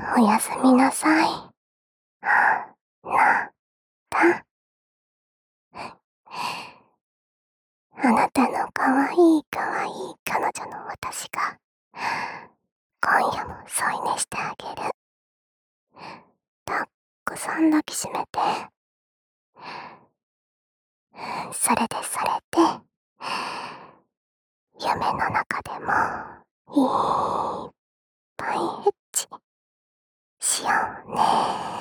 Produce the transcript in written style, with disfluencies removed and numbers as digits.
おやすみなさい。な、た。あなたのかわいいかわいい彼女の私が、今夜も添い寝してあげる。たっくさん抱きしめて。それで、夢の中でも、いっぱいエッチしようね。